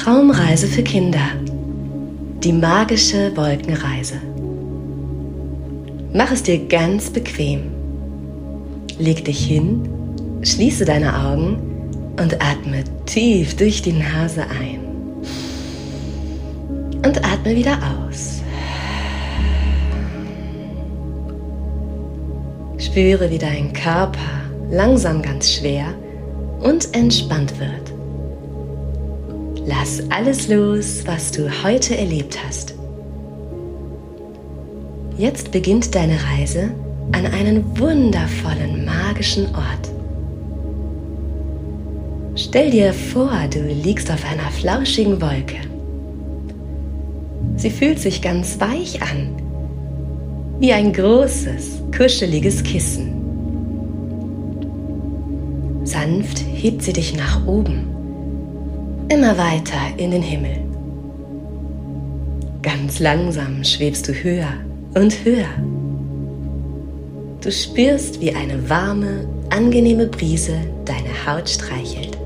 Traumreise für Kinder. Die magische Wolkenreise. Mach es dir ganz bequem. Leg dich hin, schließe deine Augen und atme tief durch die Nase ein. Und atme wieder aus. Spüre, wie dein Körper langsam ganz schwer und entspannt wird. Lass alles los, was du heute erlebt hast. Jetzt beginnt deine Reise an einen wundervollen, magischen Ort. Stell dir vor, du liegst auf einer flauschigen Wolke. Sie fühlt sich ganz weich an, wie ein großes, kuscheliges Kissen. Sanft hebt sie dich nach oben, immer weiter in den Himmel. Ganz langsam schwebst du höher und höher. Du spürst, wie eine warme, angenehme Brise deine Haut streichelt.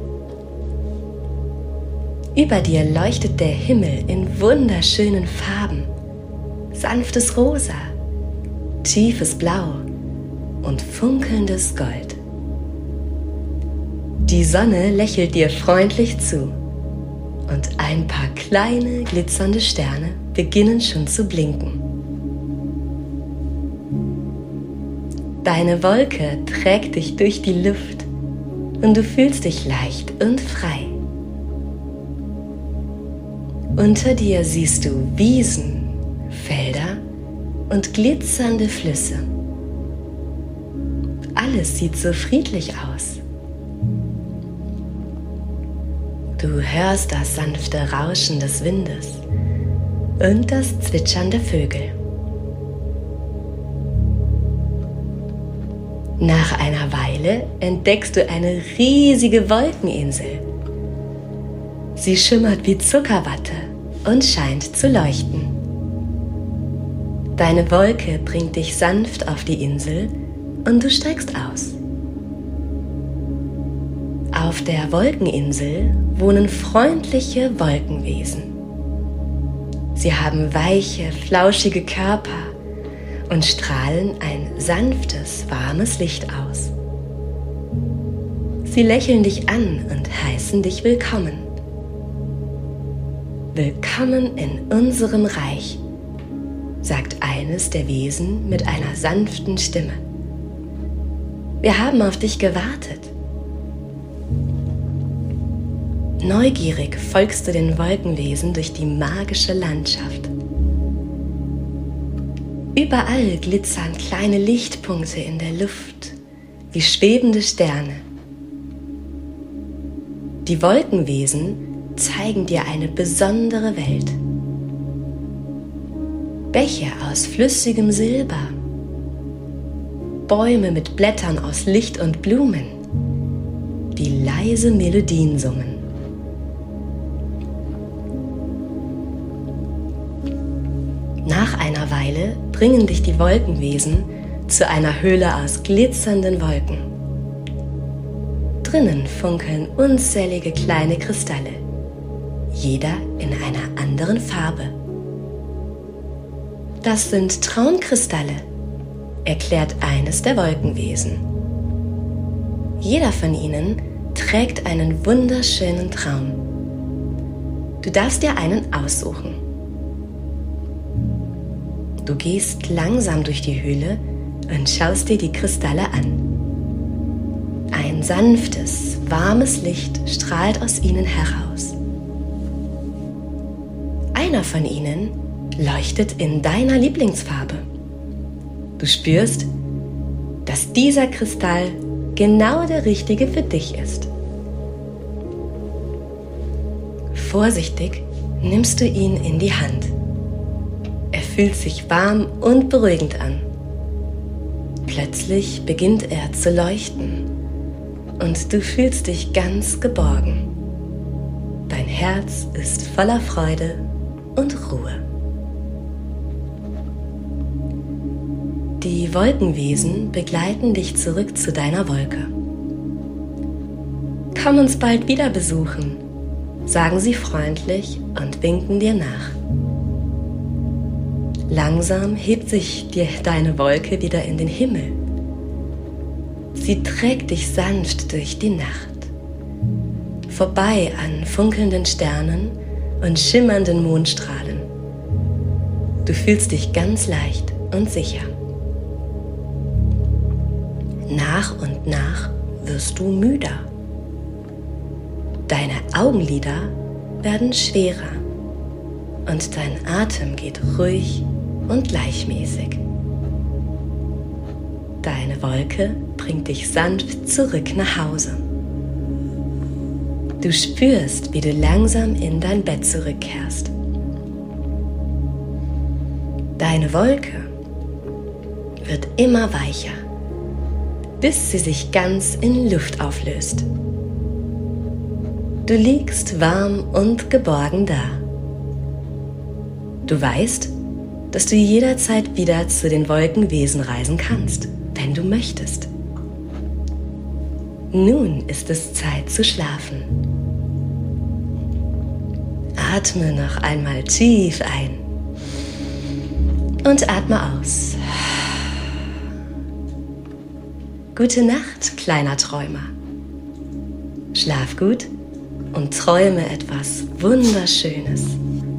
Über dir leuchtet der Himmel in wunderschönen Farben. Sanftes Rosa, tiefes Blau und funkelndes Gold. Die Sonne lächelt dir freundlich zu und ein paar kleine, glitzernde Sterne beginnen schon zu blinken. Deine Wolke trägt dich durch die Luft und du fühlst dich leicht und frei. Unter dir siehst du Wiesen, Felder und glitzernde Flüsse. Alles sieht so friedlich aus. Du hörst das sanfte Rauschen des Windes und das Zwitschern der Vögel. Nach einer Weile entdeckst du eine riesige Wolkeninsel. Sie schimmert wie Zuckerwatte und scheint zu leuchten. Deine Wolke bringt dich sanft auf die Insel und du steigst aus. Auf der Wolkeninsel wohnen freundliche Wolkenwesen. Sie haben weiche, flauschige Körper und strahlen ein sanftes, warmes Licht aus. Sie lächeln dich an und heißen dich willkommen. Willkommen in unserem Reich, sagt eines der Wesen mit einer sanften Stimme. Wir haben auf dich gewartet. Neugierig folgst du den Wolkenwesen durch die magische Landschaft. Überall glitzern kleine Lichtpunkte in der Luft, wie schwebende Sterne. Die Wolkenwesen zeigen dir eine besondere Welt. Bäche aus flüssigem Silber, Bäume mit Blättern aus Licht und Blumen, die leise Melodien summen. Nach einer Weile bringen dich die Wolkenwesen zu einer Höhle aus glitzernden Wolken. Drinnen funkeln unzählige kleine Kristalle, jeder in einer anderen Farbe. Das sind Traunkristalle, erklärt eines der Wolkenwesen. Jeder von ihnen trägt einen wunderschönen Traum. Du darfst dir einen aussuchen. Du gehst langsam durch die Höhle und schaust dir die Kristalle an. Ein sanftes, warmes Licht strahlt aus ihnen heraus. Einer von ihnen leuchtet in deiner Lieblingsfarbe. Du spürst, dass dieser Kristall genau der richtige für dich ist. Vorsichtig nimmst du ihn in die Hand. Er fühlt sich warm und beruhigend an. Plötzlich beginnt er zu leuchten und du fühlst dich ganz geborgen. Dein Herz ist voller Freude und Ruhe. Die Wolkenwesen begleiten dich zurück zu deiner Wolke. Komm uns bald wieder besuchen sagen sie freundlich und winken dir nach. Langsam hebt sich dir deine Wolke wieder in den Himmel. Sie trägt dich sanft durch die Nacht, vorbei an funkelnden Sternen und schimmernden Mondstrahlen. Du fühlst dich ganz leicht und sicher. Nach und nach wirst du müder. Deine Augenlider werden schwerer und dein Atem geht ruhig und gleichmäßig. Deine Wolke bringt dich sanft zurück nach Hause. Du spürst, wie du langsam in dein Bett zurückkehrst. Deine Wolke wird immer weicher, bis sie sich ganz in Luft auflöst. Du liegst warm und geborgen da. Du weißt, dass du jederzeit wieder zu den Wolkenwesen reisen kannst, wenn du möchtest. Nun ist es Zeit zu schlafen. Atme noch einmal tief ein und atme aus. Gute Nacht, kleiner Träumer. Schlaf gut und träume etwas Wunderschönes.